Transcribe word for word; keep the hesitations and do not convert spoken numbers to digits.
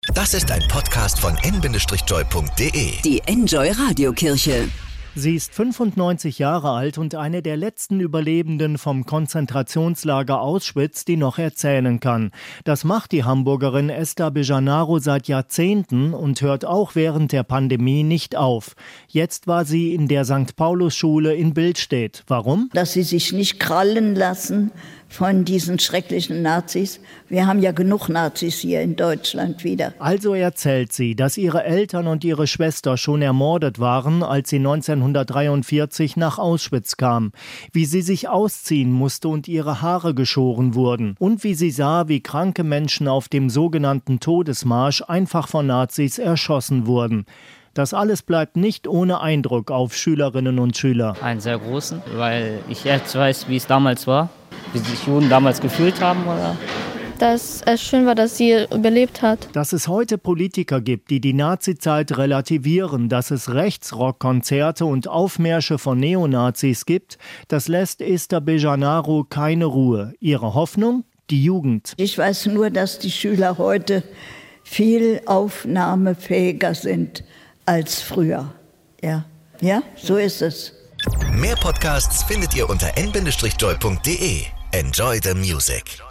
Das ist ein Podcast von en Bindestrich-joy punkt de. Die Enjoy Radiokirche. Sie ist fünfundneunzig Jahre alt und eine der letzten Überlebenden vom Konzentrationslager Auschwitz, die noch erzählen kann. Das macht die Hamburgerin Esther Bejanaro seit Jahrzehnten und hört auch während der Pandemie nicht auf. Jetzt war sie in der Sankt Paulus-Schule in Billstedt. Warum? Dass sie sich nicht krallen lassen von diesen schrecklichen Nazis. Wir haben ja genug Nazis hier in Deutschland wieder. Also erzählt sie, dass ihre Eltern und ihre Schwester schon ermordet waren, als sie neunzehnhundertdreiundvierzig nach Auschwitz kam. Wie sie sich ausziehen musste und ihre Haare geschoren wurden. Und wie sie sah, wie kranke Menschen auf dem sogenannten Todesmarsch einfach von Nazis erschossen wurden. Das alles bleibt nicht ohne Eindruck auf Schülerinnen und Schüler. Einen sehr großen, weil ich jetzt weiß, wie es damals war, wie sich Juden damals gefühlt haben. Oder? Dass es schön war, dass sie überlebt hat. Dass es heute Politiker gibt, die die Nazizeit relativieren, dass es Rechtsrockkonzerte und Aufmärsche von Neonazis gibt, das lässt Esther Bejanaro keine Ruhe. Ihre Hoffnung? Die Jugend. Ich weiß nur, dass die Schüler heute viel aufnahmefähiger sind als früher. Ja, ja, so ist es. Mehr Podcasts findet ihr unter en Bindestrich-joy punkt de. Enjoy the music.